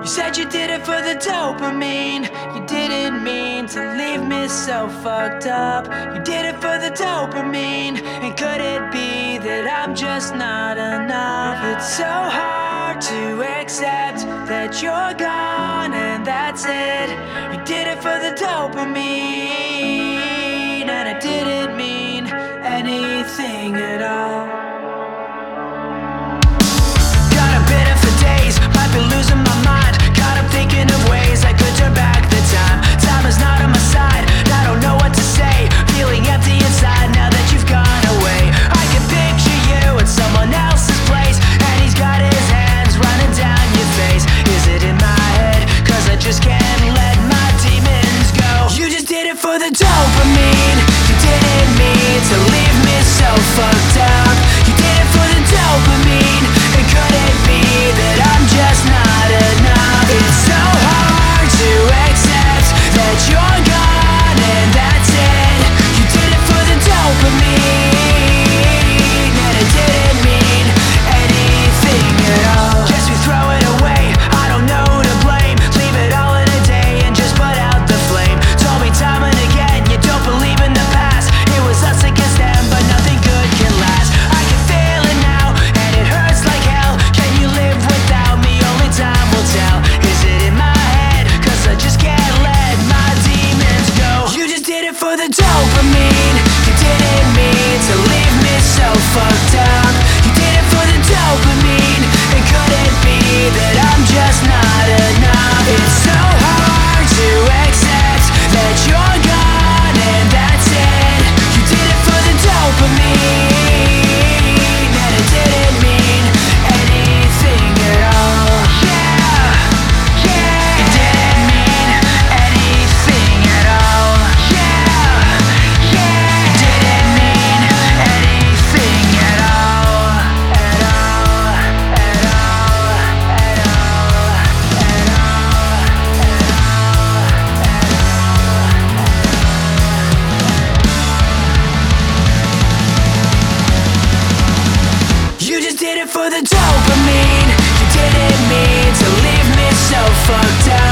You said you did it for the dopamine. You didn't mean to leave me so fucked up. You did it for the dopamine. And could it be that I'm just not enough? It's so hard to accept that you're gone and that's it. You did it for the dopamine, and it didn't mean anything at all. Got a bitter for days, might be losing my mind. Caught up thinking of ways I could turn back the time. Time is not on my side, I don't know what to say. Feeling empty inside now that you've gone away. I can picture you at someone else's place, and he's got his hands running down your face. Is it in my head? Cause I just can't let my demons go. You just did it for the dopamine. You didn't mean to leave me so fucked up. You did it for the dopamine. And could it be that I'm just not enough? It's so hard to accept that you're gone and that's it. You did it for the dopamine, and it didn't mean anything at all. Guess we throw it away, I don't know who to blame. Leave it all in a day and just put out the flame. Told me time and again you don't believe in the past. It was us against them, but nothing good can last. I can feel it now, and it hurts like hell. Can you live without me? Only time will tell. Is it in my head? Cause I just can't let my demons go. You just did it for the dopamine. You didn't mean to leave me so fucked up. You did it for the dopamine. And could it be that I'm just not enough? It's so hard to accept that you're gone and that's it. You did it for the dopamine, and it didn't mean anything at all. Yeah, yeah, it didn't mean anything at all. Yeah, yeah, it didn't mean anything at all. At all, at all, at all, at all, You just did it for the dopamine. You didn't mean to leave me so fucked up.